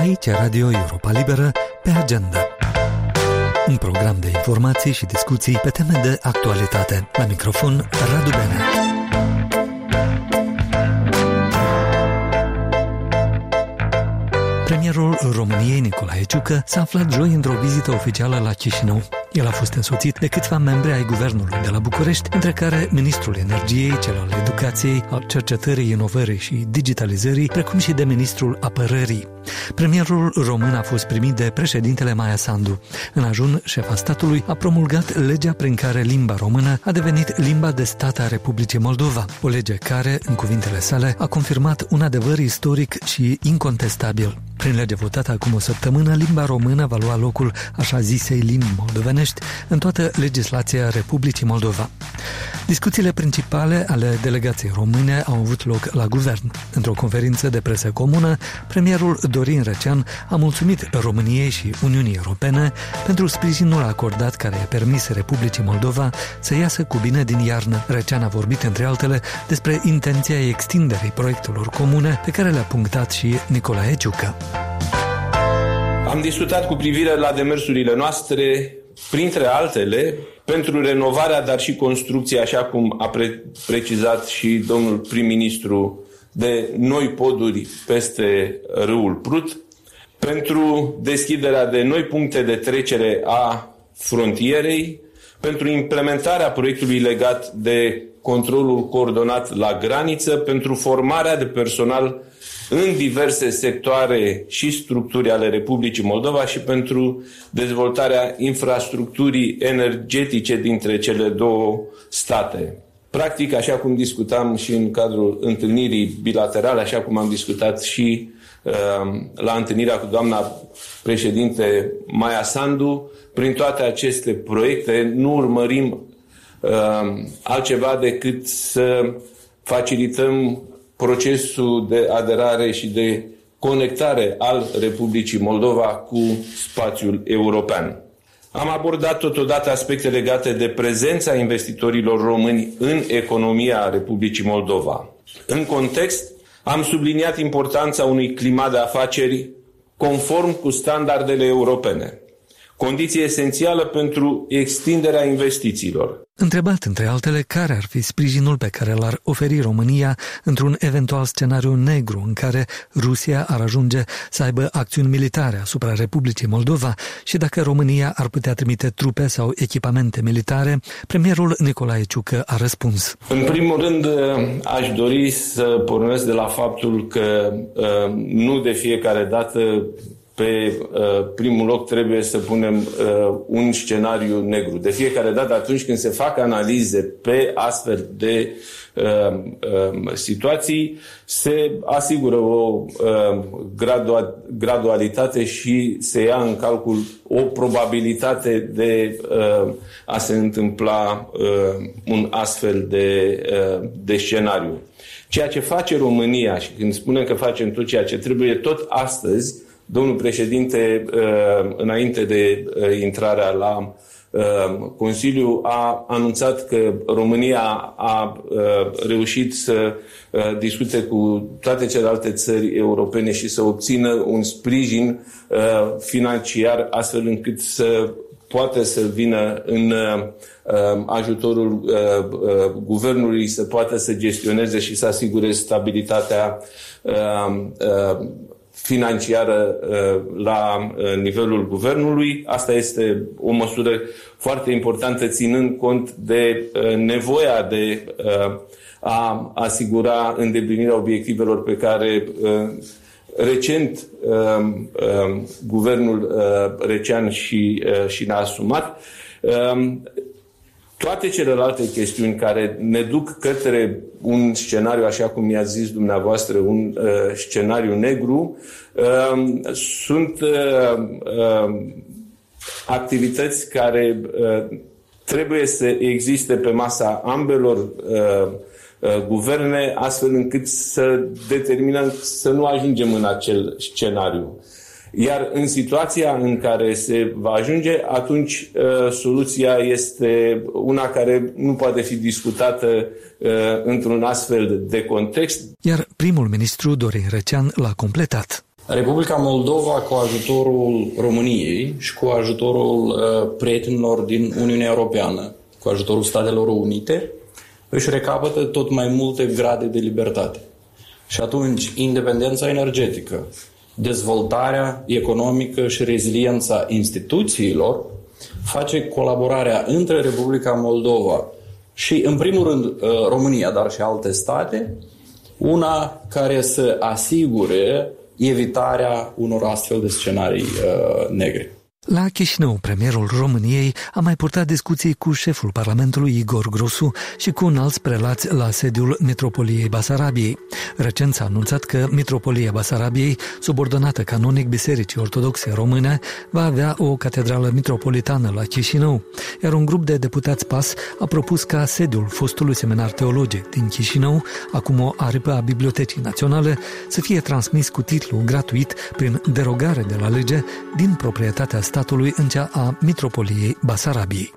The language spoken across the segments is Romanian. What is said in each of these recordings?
Aici Radio Europa Liberă, pe agenda. Un program de informații și discuții pe teme de actualitate. La microfon, Radu Bene. Premierul României, Nicolae Ciucă, s-a aflat joi într-o vizită oficială la Chișinău. El a fost însoțit de câțiva membri ai Guvernului de la București, între care Ministrul Energiei, cel al Educației, al Cercetării, Inovării și Digitalizării, precum și de Ministrul Apărării. Premierul român a fost primit de președintele Maia Sandu. În ajun, șefa statului a promulgat legea prin care limba română a devenit limba de stat a Republicii Moldova, o lege care, în cuvintele sale, a confirmat un adevăr istoric și incontestabil. Prin lege votată acum o săptămână, limba română va lua locul așa zisei limbi moldovenești în toată legislația Republicii Moldova. Discuțiile principale ale delegației române au avut loc la guvern. Într-o conferință de presă comună, premierul Dorin Răcean a mulțumit României și Uniunii Europene pentru sprijinul acordat care i-a permis Republicii Moldova să iasă cu bine din iarnă. Răcean a vorbit, între altele, despre intenția extinderii proiectelor comune pe care le-a punctat și Nicolae Ciucă. Am discutat cu privire la demersurile noastre, printre altele, pentru renovarea, dar și construcția, așa cum a precizat și domnul prim-ministru, de noi poduri peste râul Prut, pentru deschiderea de noi puncte de trecere a frontierei, pentru implementarea proiectului legat de controlul coordonat la graniță, pentru formarea de personal în diverse sectoare și structuri ale Republicii Moldova și pentru dezvoltarea infrastructurii energetice dintre cele două state. Practic, așa cum discutam și în cadrul întâlnirii bilaterale, așa cum am discutat și la întâlnirea cu doamna președinte Maia Sandu, prin toate aceste proiecte nu urmărim altceva decât să facilităm procesul de aderare și de conectare al Republicii Moldova cu spațiul european. Am abordat totodată aspecte legate de prezența investitorilor români în economia Republicii Moldova. În context, am subliniat importanța unui climat de afaceri conform cu standardele europene, condiție esențială pentru extinderea investițiilor. Întrebat, între altele, care ar fi sprijinul pe care l-ar oferi România într-un eventual scenariu negru în care Rusia ar ajunge să aibă acțiuni militare asupra Republicii Moldova și dacă România ar putea trimite trupe sau echipamente militare, premierul Nicolae Ciucă a răspuns. În primul rând, aș dori să pornesc de la faptul că nu de fiecare dată pe primul loc trebuie să punem un scenariu negru. De fiecare dată, atunci când se fac analize pe astfel de situații, se asigură o gradualitate și se ia în calcul o probabilitate de a se întâmpla un astfel de scenariu. Ceea ce face România, și când spunem că facem tot ceea ce trebuie, tot astăzi, domnul președinte, înainte de intrarea la Consiliu, a anunțat că România a reușit să discute cu toate celelalte țări europene și să obțină un sprijin financiar astfel încât să poate să vină în ajutorul guvernului, să poată să gestioneze și să asigure stabilitatea financiară la nivelul guvernului. Asta este o măsură foarte importantă, ținând cont de nevoia de a asigura îndeplinirea obiectivelor pe care recent guvernul Răcean și le-a asumat. Toate celelalte chestiuni care ne duc către un scenariu, așa cum i-a zis dumneavoastră, un scenariu negru, sunt activități care trebuie să existe pe masa ambelor guverne, astfel încât să determinăm să nu ajungem în acel scenariu. Iar în situația în care se va ajunge, atunci soluția este una care nu poate fi discutată într-un astfel de context. Iar primul ministru Dorin Răcean l-a completat. Republica Moldova, cu ajutorul României și cu ajutorul prietenilor din Uniunea Europeană, cu ajutorul Statelor Unite, își recapătă tot mai multe grade de libertate. Și atunci, independența energetică, dezvoltarea economică și reziliența instituțiilor face colaborarea între Republica Moldova și, în primul rând, România, dar și alte state, una care să asigure evitarea unor astfel de scenarii negre. La Chișinău, premierul României a mai purtat discuții cu șeful Parlamentului Igor Grosu și cu înalți prelați la sediul Mitropoliei Basarabiei. Recent s-a anunțat că Mitropolia Basarabiei, subordonată canonic Bisericii Ortodoxe Române, va avea o catedrală mitropolitană la Chișinău, iar un grup de deputați PAS a propus ca sediul fostului seminar teologic din Chișinău, acum o aripă a Bibliotecii Naționale, să fie transmis cu titlu gratuit prin derogare de la lege din proprietatea statului în cea a Mitropoliei Basarabiei.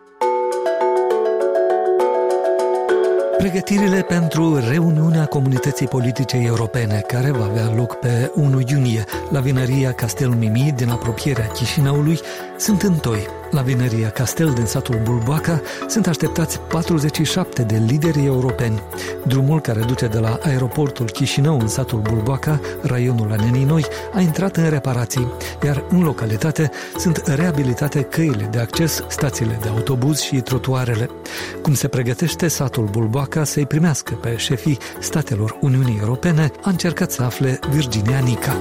Pregătirile pentru reuniunea Comunității Politice Europene, care va avea loc pe 1 iunie la Vinăria Castel Mimi din apropierea Chișinăului, sunt întoi. La Vinăria Castel din satul Bulboaca sunt așteptați 47 de lideri europeni. Drumul care duce de la aeroportul Chișinău în satul Bulboaca, raionul Anenii Noi, a intrat în reparații, iar în localitate sunt reabilitate căile de acces, stațiile de autobuz și trotuarele. Cum se pregătește satul Bulboaca să-i primească pe șefii statelor Uniunii Europene, a încercat să afle Virginia Nica.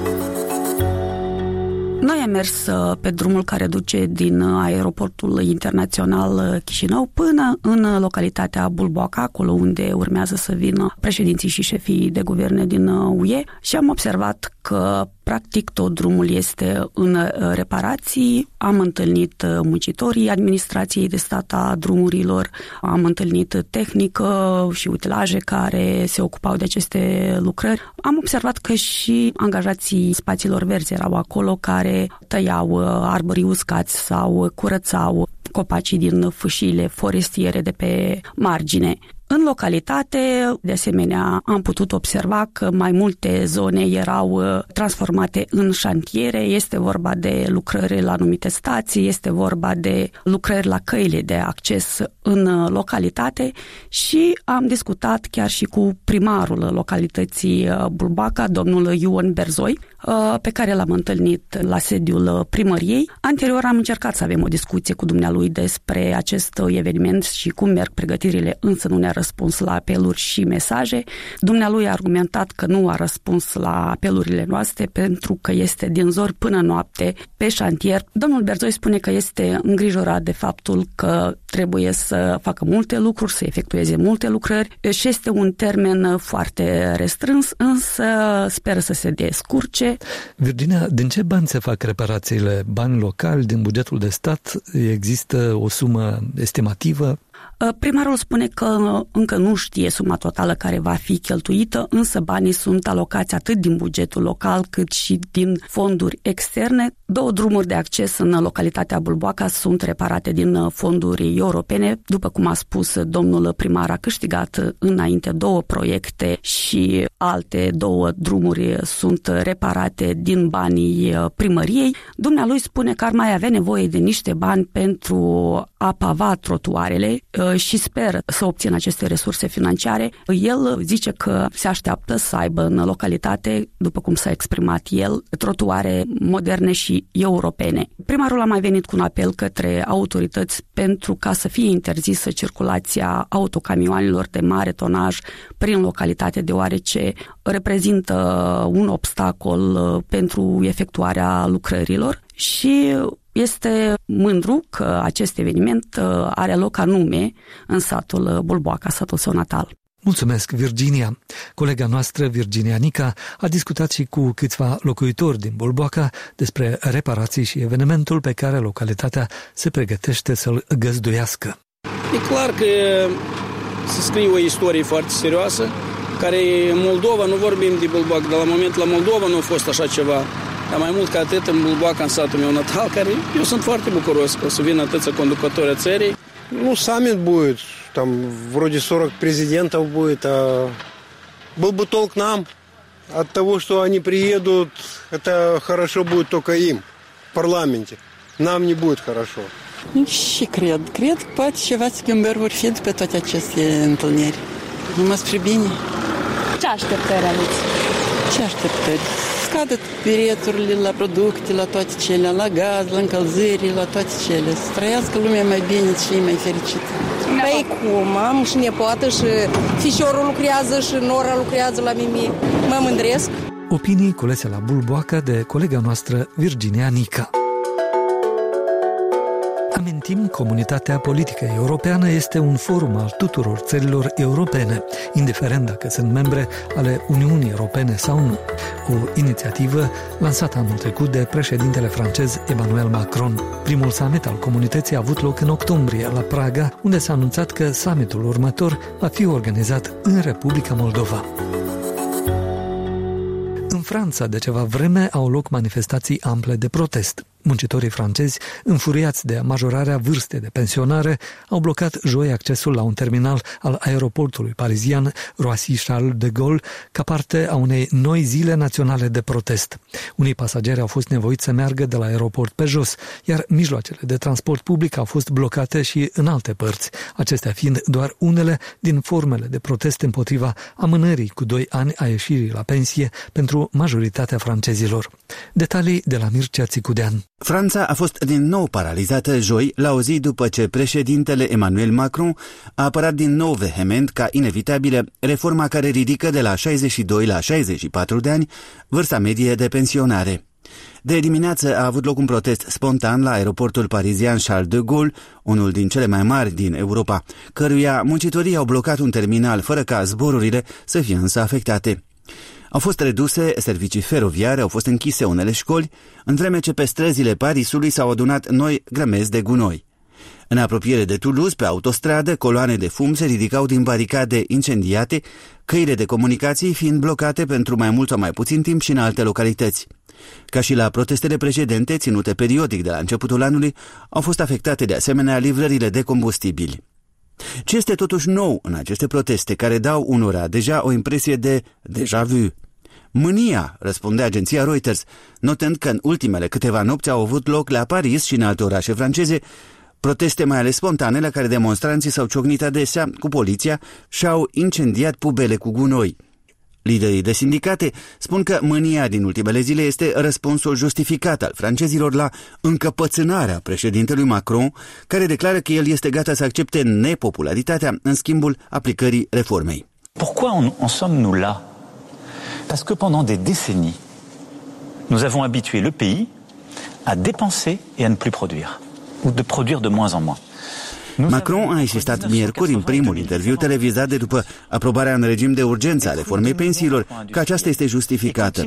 Noi am mers pe drumul care duce din aeroportul internațional Chișinău până în localitatea Bulboaca, acolo unde urmează să vină președinții și șefii de guverne din UE, și am observat că practic tot drumul este în reparații. Am întâlnit muncitorii administrației de stat a drumurilor, am întâlnit tehnică și utilaje care se ocupau de aceste lucrări. Am observat că și angajații spațiilor verzi erau acolo, care tăiau arbori uscați sau curățau copacii din fâșiile forestiere de pe margine. În localitate, de asemenea, am putut observa că mai multe zone erau transformate în șantiere. Este vorba de lucrări la anumite stații, este vorba de lucrări la căile de acces în localitate și am discutat chiar și cu primarul localității Bulboaca, domnul Ion Berzoi, pe care l-am întâlnit la sediul primăriei. Anterior am încercat să avem o discuție cu dumnealui despre acest eveniment și cum merg pregătirile, însă nu ne-a răspuns la apeluri și mesaje. Dumnealui a argumentat că nu a răspuns la apelurile noastre pentru că este din zori până noapte pe șantier. Domnul Berzoi spune că este îngrijorat de faptul că trebuie să facă multe lucruri, să efectueze multe lucrări și este un termen foarte restrâns, însă speră să se descurce. Virginia, din ce bani se fac reparațiile? Bani locali, din bugetul de stat? Există o sumă estimativă? Primarul spune că încă nu știe suma totală care va fi cheltuită, însă banii sunt alocați atât din bugetul local cât și din fonduri externe. 2 drumuri de acces în localitatea Bulboaca sunt reparate din fonduri europene. După cum a spus domnul primar, a câștigat înainte 2 proiecte și alte 2 drumuri sunt reparate din banii primăriei. Dumnealui spune că ar mai avea nevoie de niște bani pentru a pava trotuarele și speră să obțină aceste resurse financiare. El zice că se așteaptă să aibă în localitate, după cum s-a exprimat el, trotuare moderne și europene. Primarul a mai venit cu un apel către autorități pentru ca să fie interzisă circulația autocamioanelor de mare tonaj prin localitate, deoarece reprezintă un obstacol pentru efectuarea lucrărilor și este mândru că acest eveniment are loc anume în satul Bulboaca, satul său natal. Mulțumesc, Virginia. Colega noastră, Virginia Nica, a discutat și cu câțiva locuitori din Bulboaca despre reparații și evenimentul pe care localitatea se pregătește să-l găzduiască. E clar că se scrie o istorie foarte serioasă, care în Moldova, nu vorbim de Bulboaca, dar la moment la Moldova nu a fost așa ceva. Dar mai mult ca atât în Bulboaca, în satul meu natal, care eu sunt foarte bucuros că o să vină atâția conducători a țării. Ну, саммит будет, там вроде 40 президентов будет, а был бы толк нам, от того, что они приедут, это хорошо будет только им, в парламенте. Нам не будет хорошо. Și cred că poate ceva schimbări vor fi după toate aceste întâlniri. Numai spre bine. Ce așteptări aveți? Ce așteptări? Scadă prețurile la producte, la toate cele, la gaz, la încălziri, la toate cele. Să trăiască lumea mai bine și mai fericită. Păi cum, am și nepoată și fișorul lucrează și nora lucrează la mine. Mă mândresc. Opinii culese la Bulboaca de colega noastră Virginia Nica. Amintim, comunitatea politică europeană este un forum al tuturor țărilor europene, indiferent dacă sunt membre ale Uniunii Europene sau nu. O inițiativă lansată anul trecut de președintele francez Emmanuel Macron. Primul summit al comunității a avut loc în octombrie la Praga, unde s-a anunțat că summitul următor va fi organizat în Republica Moldova. În Franța, de ceva vreme, au loc manifestații ample de protest. Muncitorii francezi, înfuriați de majorarea vârstei de pensionare, au blocat joi accesul la un terminal al aeroportului parizian Roissy-Charles de Gaulle ca parte a unei noi zile naționale de protest. Unii pasageri au fost nevoiți să meargă de la aeroport pe jos, iar mijloacele de transport public au fost blocate și în alte părți, acestea fiind doar unele din formele de protest împotriva amânării cu 2 ani a ieșirii la pensie pentru majoritatea francezilor. Detalii de la Mircea Țicudean. Franța a fost din nou paralizată joi, la o zi după ce președintele Emmanuel Macron a apărat din nou vehement ca inevitabilă reforma care ridică de la 62 la 64 de ani vârsta medie de pensionare. De dimineață a avut loc un protest spontan la aeroportul parizian Charles de Gaulle, unul din cele mai mari din Europa, căruia muncitorii au blocat un terminal fără ca zborurile să fie însă afectate. Au fost reduse servicii feroviare, au fost închise unele școli, în vreme ce pe străzile Parisului s-au adunat noi grămezi de gunoi. În apropiere de Toulouse, pe autostradă, coloane de fum se ridicau din baricade incendiate, căile de comunicații fiind blocate pentru mai mult sau mai puțin timp și în alte localități. Ca și la protestele precedente, ținute periodic de la începutul anului, au fost afectate de asemenea livrările de combustibili. Ce este totuși nou în aceste proteste, care dau unora deja o impresie de déjà vu? Mânia, răspunde agenția Reuters, notând că în ultimele câteva nopți au avut loc la Paris și în alte orașe franceze proteste mai ales spontane la care demonstranții s-au ciocnit adesea cu poliția și au incendiat pubele cu gunoi. Liderii de sindicate spun că mânia din ultimele zile este răspunsul justificat al francezilor la încăpățânarea președintelui Macron, care declară că el este gata să accepte nepopularitatea în schimbul aplicării reformei. Pourquoi en sommes-nous là? Parce que pendant des décennies, nous avons habitué le pays à dépenser et à ne plus produire, ou de produire de moins en moins. Macron a insistat miercuri în primul interviu televizat de după aprobarea în regim de urgență a reformei pensiilor că aceasta este justificată.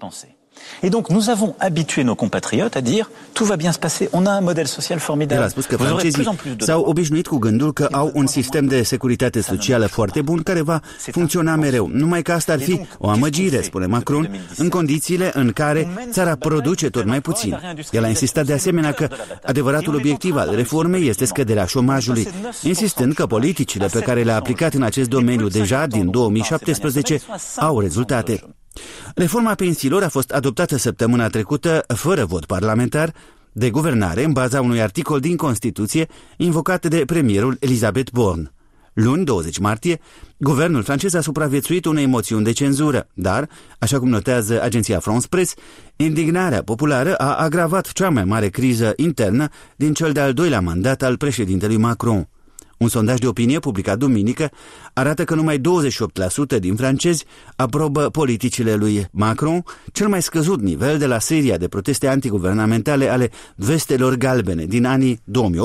Et donc nous avons habitué nos compatriotes à dire tout va bien se passer, on a un modèle social formidable. El a spus că francezii s-au obișnuit cu gândul că au un sistem de securitate socială foarte bun care va funcționa mereu. Numai că asta ar fi o amăgire, spune Macron, în condițiile în care țara produce tot mai puțin. El a insistat de asemenea că adevăratul obiectiv al reformei este scăderea șomajului, insistând că politicile pe care le-a aplicat în acest domeniu deja din 2017 au rezultate. Reforma pensiilor a fost adoptată săptămâna trecută fără vot parlamentar de guvernare în baza unui articol din Constituție invocat de premierul Elisabeth Borne. Luni, 20 martie, guvernul francez a supraviețuit unei moțiuni de cenzură, dar, așa cum notează agenția France Presse, indignarea populară a agravat cea mai mare criză internă din cel de-al doilea mandat al președintelui Macron. Un sondaj de opinie publicat duminică arată că numai 28% din francezi aprobă politicile lui Macron, cel mai scăzut nivel de la seria de proteste antiguvernamentale ale vestelor galbene din anii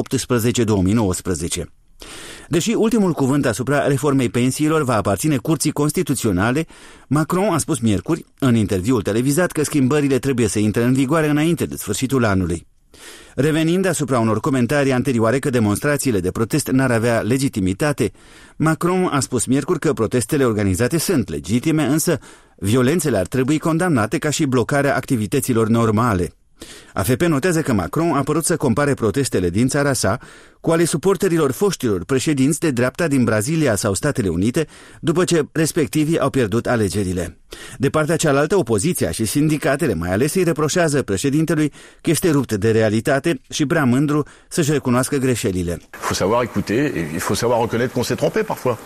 2018-2019. Deși ultimul cuvânt asupra reformei pensiilor va aparține Curții Constituționale, Macron a spus miercuri, în interviul televizat, că schimbările trebuie să intre în vigoare înainte de sfârșitul anului. Revenind asupra unor comentarii anterioare că demonstrațiile de protest n-ar avea legitimitate, Macron a spus miercuri că protestele organizate sunt legitime, însă violențele ar trebui condamnate ca și blocarea activităților normale. AFP notează că Macron a părut să compare protestele din țara sa cu ale suporterilor foștilor președinți de dreapta din Brazilia sau Statele Unite, după ce respectivii au pierdut alegerile. De partea cealaltă, opoziția și sindicatele mai ales îi reproșează președintelui că este rupt de realitate și prea mândru să-și recunoască greșelile. Il faut savoir écouter et il faut savoir reconnaître qu'on s'est trompé parfois.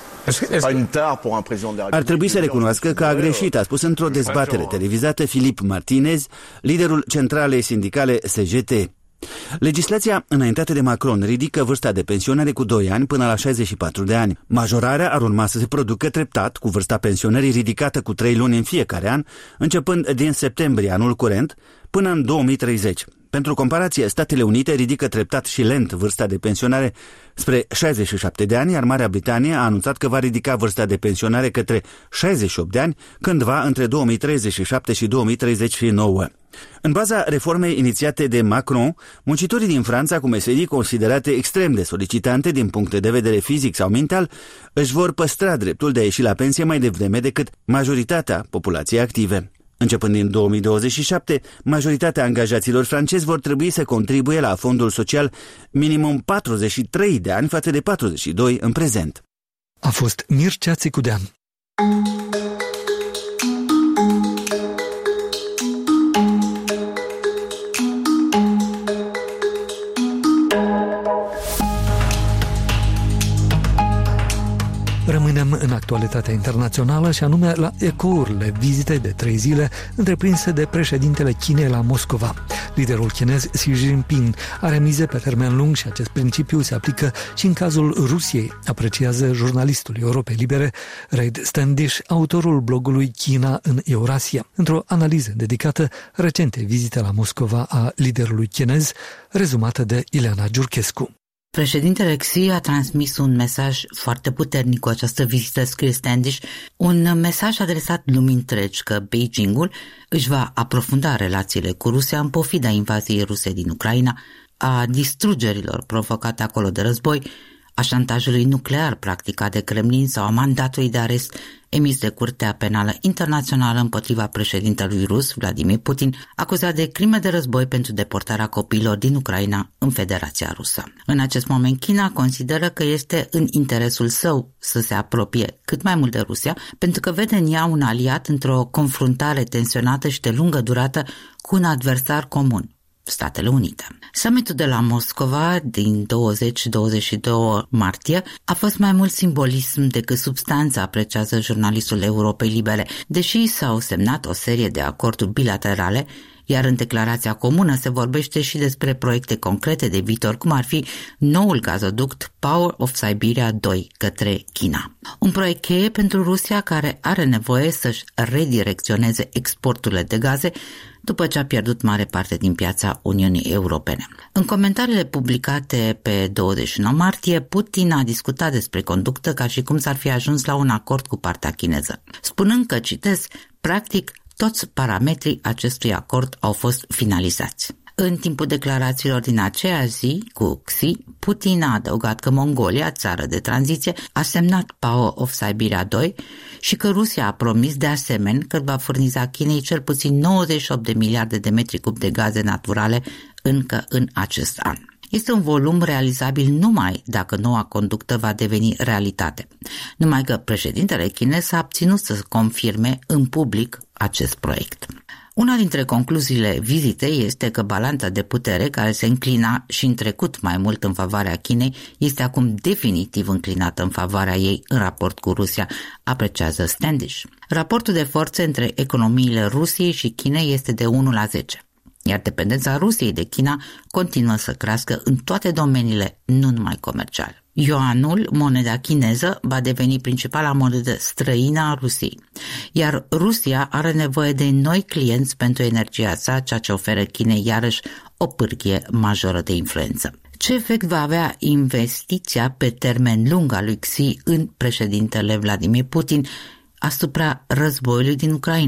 Ar trebui să recunoască că a greșit, a spus într-o dezbatere televizată Filip Martinez, liderul centralei sindicale CGT. Legislația înaintată de Macron ridică vârsta de pensionare cu 2 ani până la 64 de ani. Majorarea ar urma să se producă treptat, cu vârsta pensionării ridicată cu 3 luni în fiecare an, începând din septembrie anul curent, până în 2030. Pentru comparație, Statele Unite ridică treptat și lent vârsta de pensionare spre 67 de ani, iar Marea Britanie a anunțat că va ridica vârsta de pensionare către 68 de ani, cândva între 2037 și 2039. În baza reformei inițiate de Macron, muncitorii din Franța cu meserii considerate extrem de solicitante din punct de vedere fizic sau mental își vor păstra dreptul de a ieși la pensie mai devreme decât majoritatea populației active. Începând din 2027, majoritatea angajaților francezi vor trebui să contribuie la fondul social minimum 43 de ani față de 42 în prezent. A fost Mircea Țicudean. Rămânem în actualitatea internațională și anume la ecourile vizitei de 3 zile întreprinse de președintele Chinei la Moscova. Liderul chinez Xi Jinping are mize pe termen lung și acest principiu se aplică și în cazul Rusiei, apreciază jurnalistul Europei Libere Reid Standish, autorul blogului China în Eurasia, într-o analiză dedicată recente vizite la Moscova a liderului chinez, rezumată de Ileana Giurchescu. Președintele Xi a transmis un mesaj foarte puternic cu această vizită, scrie Standish, un mesaj adresat lumii întregi că Beijingul își va aprofunda relațiile cu Rusia în pofida invaziei ruse din Ucraina, a distrugerilor provocate acolo de război, a șantajului nuclear practicat de Kremlin sau a mandatului de arest emis de Curtea Penală Internațională împotriva președintelui rus, Vladimir Putin, acuzat de crime de război pentru deportarea copiilor din Ucraina în Federația Rusă. În acest moment, China consideră că este în interesul său să se apropie cât mai mult de Rusia, pentru că vede în ea un aliat într-o confruntare tensionată și de lungă durată cu un adversar comun, Statele Unite. Summitul de la Moscova din 20-22 martie a fost mai mult simbolism decât substanță, apreciază jurnalistul Europei Libere, deși s-au semnat o serie de acorduri bilaterale, iar în declarația comună se vorbește și despre proiecte concrete de viitor, cum ar fi noul gazoduct Power of Siberia 2 către China. Un proiect cheie pentru Rusia, care are nevoie să-și redirecționeze exporturile de gaze după ce a pierdut mare parte din piața Uniunii Europene. În comentariile publicate pe 29 martie, Putin a discutat despre conductă ca și cum s-ar fi ajuns la un acord cu partea chineză, spunând că, citez, practic toți parametrii acestui acord au fost finalizați. În timpul declarațiilor din aceea zi cu Xi, Putin a adăugat că Mongolia, țară de tranziție, a semnat Power of Siberia 2 și că Rusia a promis de asemenea că va furniza Chinei cel puțin 98 de miliarde de metri cub de gaze naturale încă în acest an. Este un volum realizabil numai dacă noua conductă va deveni realitate. Numai că președintele chinez s-a abținut să confirme în public acest proiect. Una dintre concluziile vizitei este că balanța de putere, care se înclina și în trecut mai mult în favoarea Chinei, este acum definitiv înclinată în favoarea ei în raport cu Rusia, apreciază Standish. Raportul de forțe între economiile Rusiei și Chinei este de 1:10. Iar dependența Rusiei de China continuă să crească în toate domeniile, nu numai comerciale. Yuanul, moneda chineză, va deveni principala monedă străină a Rusiei, iar Rusia are nevoie de noi clienți pentru energia sa, ceea ce oferă Chinei iarăși o pârghie majoră de influență. Ce efect va avea investiția pe termen lung a lui Xi în președintele Vladimir Putin asupra războiului din Ucraina?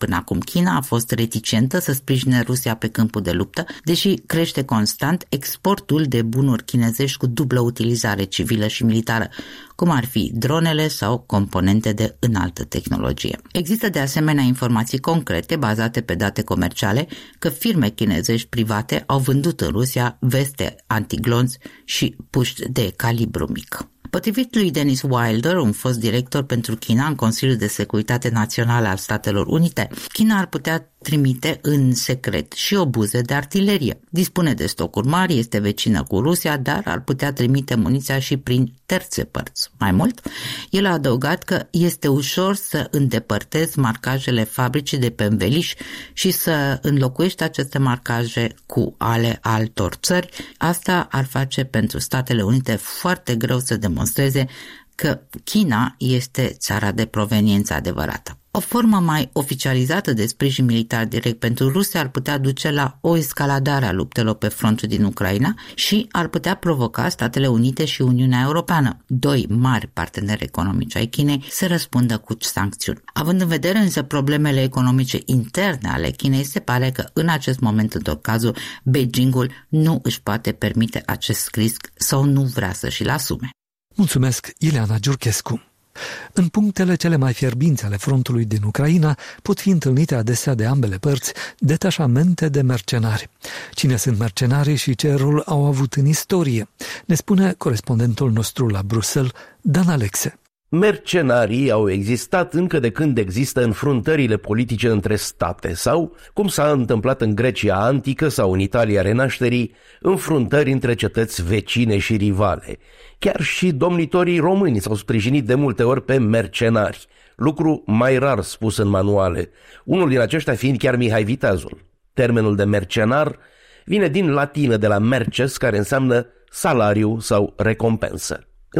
Până acum, China a fost reticentă să sprijine Rusia pe câmpul de luptă, deși crește constant exportul de bunuri chinezești cu dublă utilizare civilă și militară, cum ar fi dronele sau componente de înaltă tehnologie. Există de asemenea informații concrete bazate pe date comerciale că firme chinezești private au vândut în Rusia veste antiglonți și puști de calibru mic. Potrivit lui Dennis Wilder, un fost director pentru China în Consiliul de Securitate Națională al Statelor Unite, China ar putea trimite în secret și obuze de artilerie. Dispune de stocuri mari, este vecină cu Rusia, dar ar putea trimite muniția și prin terțe părți. Mai mult, el a adăugat că este ușor să îndepărtezi marcajele fabricii de pe înveliș și să înlocuiești aceste marcaje cu ale altor țări. Asta ar face pentru Statele Unite foarte greu să demonstreze că China este țara de proveniență adevărată. O formă mai oficializată de sprijin militar direct pentru Rusia ar putea duce la o escaladare a luptelor pe frontul din Ucraina și ar putea provoca Statele Unite și Uniunea Europeană, doi mari parteneri economici ai Chinei, să răspundă cu sancțiuni. Având în vedere însă problemele economice interne ale Chinei, se pare că în acest moment, în tot cazul, Beijingul nu își poate permite acest risc sau nu vrea să și-l asume. Mulțumesc, Ileana Giurchescu. În punctele cele mai fierbinți ale frontului din Ucraina pot fi întâlnite adesea de ambele părți detașamente de mercenari. Cine sunt mercenarii și ce rol au avut în istorie? Ne spune corespondentul nostru la Bruxelles, Dan Alexe. Mercenarii au existat încă de când există înfruntările politice între state sau, cum s-a întâmplat în Grecia antică sau în Italia renașterii, înfruntări între cetăți vecine și rivale. Chiar și domnitorii români s-au sprijinit de multe ori pe mercenari, lucru mai rar spus în manuale, unul din aceștia fiind chiar Mihai Viteazul. Termenul de mercenar vine din latină de la merces, care înseamnă salariu sau recompensă. În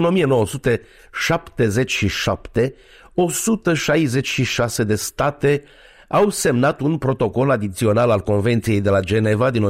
1977, 166 de state au semnat un protocol adițional al Convenției de la Geneva din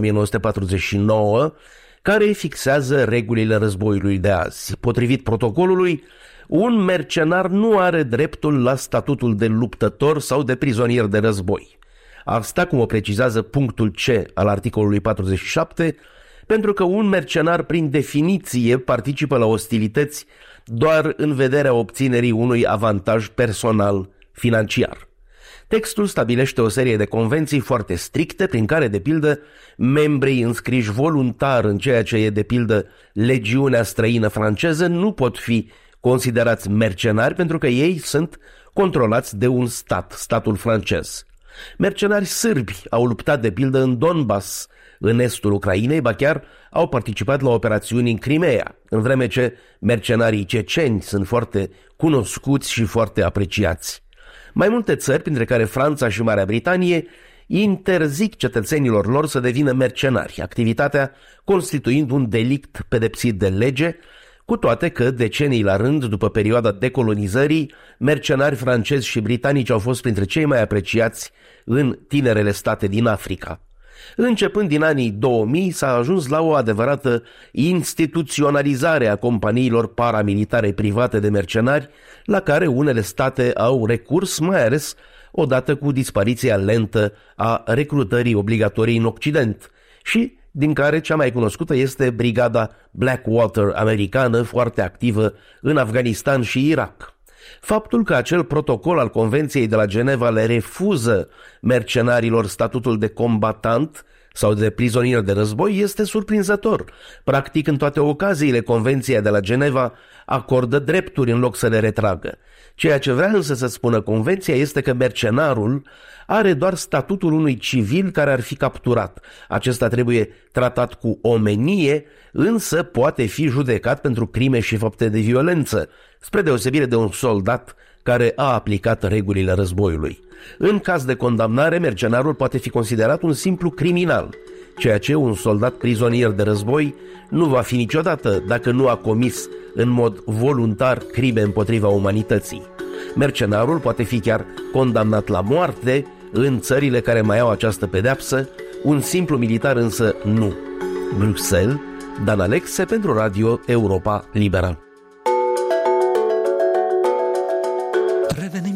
1949, care fixează regulile războiului de azi. Potrivit protocolului, un mercenar nu are dreptul la statutul de luptător sau de prizonier de război. Asta, cum o precizează punctul C al articolului 47, pentru că un mercenar, prin definiție, participă la ostilități doar în vederea obținerii unui avantaj personal financiar. Textul stabilește o serie de convenții foarte stricte, prin care, de pildă, membrii înscriși voluntar în ceea ce e, de pildă, legiunea străină franceză nu pot fi considerați mercenari pentru că ei sunt controlați de un stat, statul francez. Mercenari sârbi au luptat, de pildă, în Donbass, în estul Ucrainei, ba chiar au participat la operațiuni în Crimea, în vreme ce mercenarii ceceni sunt foarte cunoscuți și foarte apreciați. Mai multe țări, printre care Franța și Marea Britanie, interzic cetățenilor lor să devină mercenari, activitatea constituind un delict pedepsit de lege, cu toate că, decenii la rând, după perioada decolonizării, mercenari francezi și britanici au fost printre cei mai apreciați în tinerele state din Africa. Începând din anii 2000, s-a ajuns la o adevărată instituționalizare a companiilor paramilitare private de mercenari, la care unele state au recurs, mai ales odată cu dispariția lentă a recrutării obligatorii în Occident și din care cea mai cunoscută este brigada Blackwater americană, foarte activă în Afganistan și Irak. Faptul că acel protocol al Convenției de la Geneva le refuză mercenarilor statutul de combatant sau de prizonier de război este surprinzător. Practic, în toate ocaziile, Convenția de la Geneva acordă drepturi în loc să le retragă. Ceea ce vrea însă să spună Convenția este că mercenarul are doar statutul unui civil care ar fi capturat. Acesta trebuie tratat cu omenie, însă poate fi judecat pentru crime și fapte de violență, spre deosebire de un soldat care a aplicat regulile războiului. În caz de condamnare, mercenarul poate fi considerat un simplu criminal, ceea ce un soldat prizonier de război nu va fi niciodată dacă nu a comis în mod voluntar crime împotriva umanității. Mercenarul poate fi chiar condamnat la moarte în țările care mai au această pedeapsă, un simplu militar însă nu. Bruxelles, Dan Alexe pentru Radio Europa Liberă. Revenim la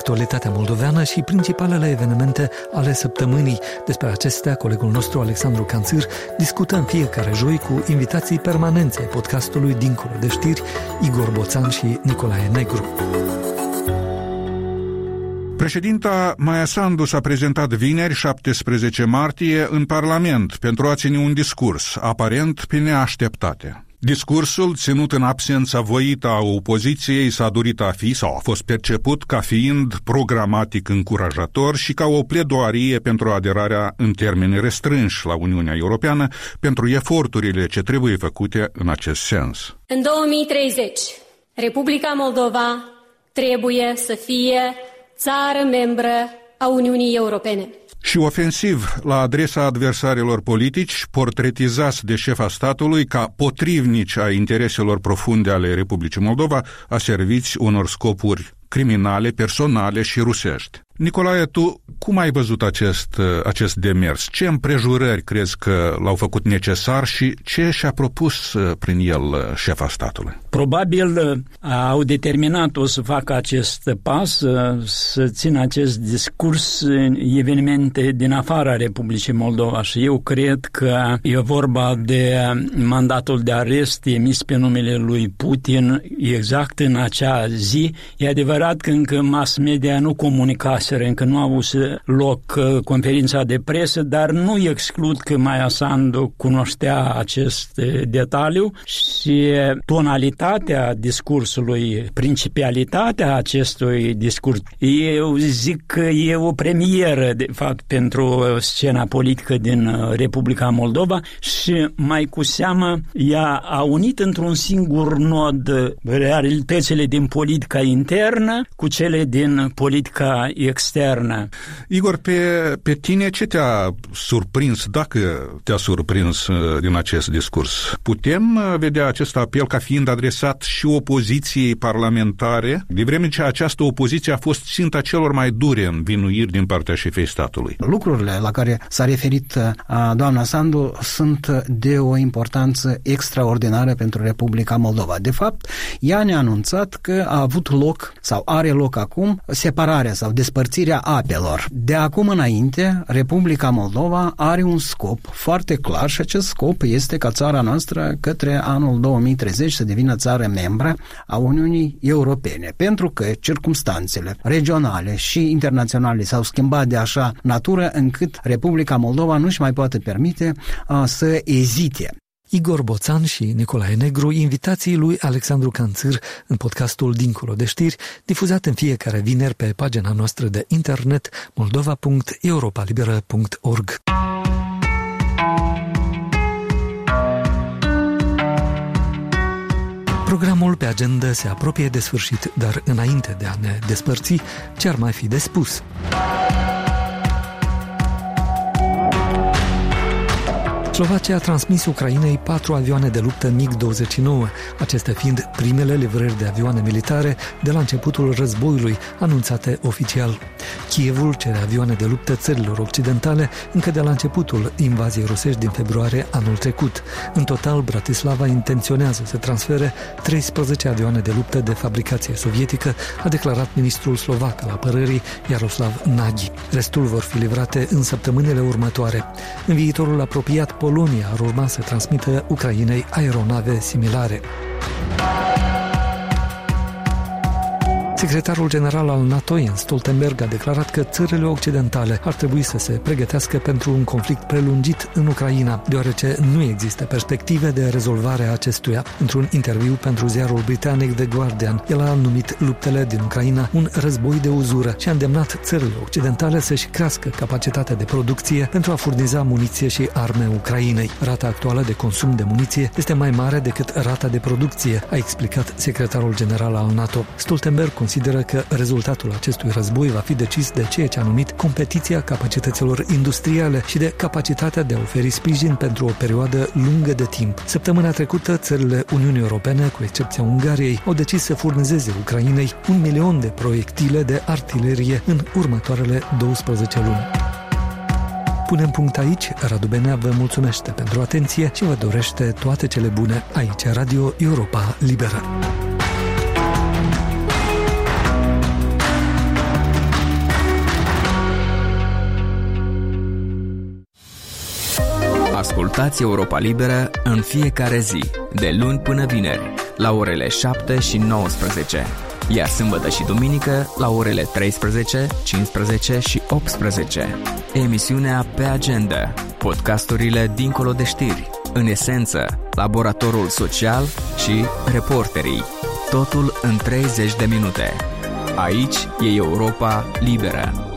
actualitatea moldoveană și principalele evenimente ale săptămânii. Despre acestea, colegul nostru Alexandru Canțir discută în fiecare joi cu invitații permanenți ai podcastului Dincolo de știri, Igor Boțan și Nicolae Negru. Președinta Maia Sandu s-a prezentat vineri, 17 martie, în Parlament pentru a ține un discurs, aparent pe neașteptate. Discursul, ținut în absența voită a opoziției, s-a dorit a fi sau a fost perceput ca fiind programatic încurajator și ca o pledoarie pentru aderarea în termeni restrânși la Uniunea Europeană pentru eforturile ce trebuie făcute în acest sens. În 2030, Republica Moldova trebuie să fie țară membră a Uniunii Europene. Și ofensiv la adresa adversarilor politici, portretizați de șefa statului ca potrivnici a intereselor profunde ale Republicii Moldova, a serviți unor scopuri criminale, personale și rusești. Nicolae, tu cum ai văzut acest demers? Ce împrejurări crezi că l-au făcut necesar și ce și-a propus prin el șefa statului? Probabil au determinat-o să facă acest pas, să țină acest discurs în evenimente din afara Republicii Moldova și eu cred că e vorba de mandatul de arest emis pe numele lui Putin exact în acea zi. E adevărat că încă mass media nu comunica, încă nu a avut loc conferința de presă, dar nu exclud că Maia Sandu cunoștea acest detaliu și tonalitatea discursului, principialitatea acestui discurs. Eu zic că e o premieră, de fapt, pentru scena politică din Republica Moldova și mai cu seamă ea a unit într-un singur nod realitățile din politica internă cu cele din politica externă. Igor, pe tine ce te-a surprins, dacă te-a surprins din acest discurs? Putem vedea acest apel ca fiind adresat și opoziției parlamentare, de vreme ce această opoziție a fost ținta celor mai dure învinuiri din partea șefei statului? Lucrurile la care s-a referit doamna Sandu sunt de o importanță extraordinară pentru Republica Moldova. De fapt, ea ne-a anunțat că a avut loc sau are loc acum separarea sau despărțirea apelor. De acum înainte, Republica Moldova are un scop foarte clar și acest scop este ca țara noastră către anul 2030 să devină țară membră a Uniunii Europene. Pentru că circumstanțele regionale și internaționale s-au schimbat de așa natură încât Republica Moldova nu-și mai poate permite să ezite. Igor Boțan și Nicolae Negru, invitații lui Alexandru Canțir în podcastul Dincolo de știri, difuzat în fiecare vineri pe pagina noastră de internet moldova.europalibera.org. Programul pe agenda se apropie de sfârșit, dar înainte de a ne despărți, ce ar mai fi de spus? Slovacia a transmis Ucrainei 4 avioane de luptă MiG-29, acestea fiind primele livrări de avioane militare de la începutul războiului, anunțate oficial. Kievul cere avioane de luptă țărilor occidentale încă de la începutul invaziei rusești din februarie anul trecut. În total, Bratislava intenționează să transfere 13 avioane de luptă de fabricație sovietică, a declarat ministrul slovac al apărării Jaroslav Nagy. Restul vor fi livrate în săptămânile următoare. În viitorul apropiat, Polonia ar urma să transmită Ucrainei aeronave similare. Secretarul general al NATO, Jens Stoltenberg, a declarat că țările occidentale ar trebui să se pregătească pentru un conflict prelungit în Ucraina, deoarece nu există perspective de rezolvare a acestuia. Într-un interviu pentru ziarul britanic The Guardian, el a numit luptele din Ucraina un război de uzură și a îndemnat țările occidentale să-și crească capacitatea de producție pentru a furniza muniție și arme Ucrainei. Rata actuală de consum de muniție este mai mare decât rata de producție, a explicat secretarul general al NATO. Stoltenberg consideră că rezultatul acestui război va fi decis de ceea ce a numit competiția capacităților industriale și de capacitatea de a oferi sprijin pentru o perioadă lungă de timp. Săptămâna trecută, țările Uniunii Europene, cu excepția Ungariei, au decis să furnizeze Ucrainei 1 milion de proiectile de artilerie în următoarele 12 luni. Punem punct aici. Radu Benea vă mulțumește pentru atenție și vă dorește toate cele bune. Aici Radio Europa Liberă. Ascultați Europa Liberă în fiecare zi, de luni până vineri, la orele 7 și 19, iar sâmbătă și duminică la orele 13, 15 și 18. Emisiunea Pe Agenda, podcasturile dincolo de știri, în esență, laboratorul social și reporterii. Totul în 30 de minute. Aici e Europa Liberă.